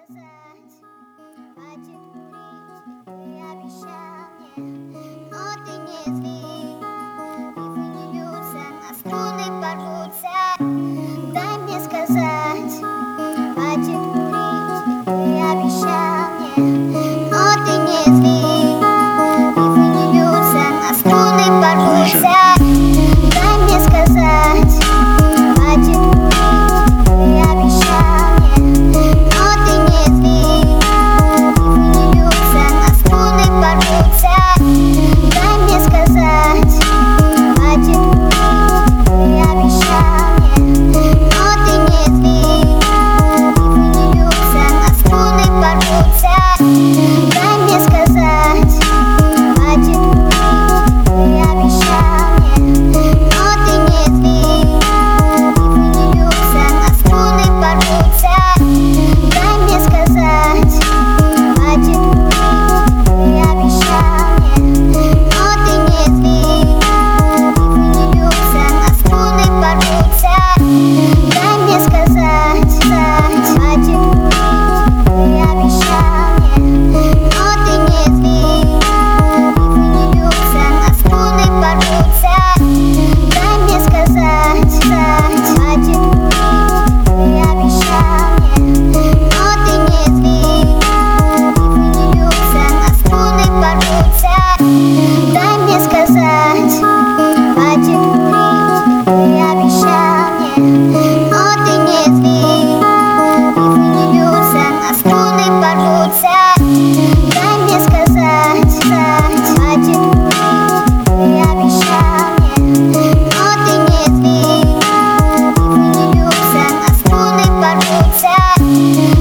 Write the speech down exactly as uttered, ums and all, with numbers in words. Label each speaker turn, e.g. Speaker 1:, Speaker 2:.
Speaker 1: сказать, хватит курить, ты обещал мне, но ты не зли, рифмы не бьются, на струны порвутся. Дай мне сказать, хватит курить, ты обещал мне, но ты не зли, рифмы не бьются, на струны порвутся. Дай мне сказать, хватит курить, ты обещал мне, но ты не зли, рифмы не бьются, на струны порвутся. Дай мне сказать, хватит курить, ты обещал мне, но ты не зли, рифмы не бьются, на струны порвутся. Дай мне сказать, хватит курить, ты обещал мне, но ты не зли, рифмы не бьются, на струны порвутся. Дай мне сказать, хватит курить, ты обещал мне, но ты не зли, рифмы не бьются, на струны порвутся. Дай мне сказать, хватит курить, ты обещал мне, но ты не зли, рифмы не бьются, на струны порвутся. Дай мне сказать, хватит курить, ты обещал мне, но ты не зли, рифмы не бьются, на струны порвутся. Дай мне сказать, хватит курить, ты обещал мне, но ты не зли, рифмы не бьются, на струны порвутся. Дай мне сказать, хватит курить, ты обещал мне, но ты не зли, рифмы не бьются, на струны порвутся.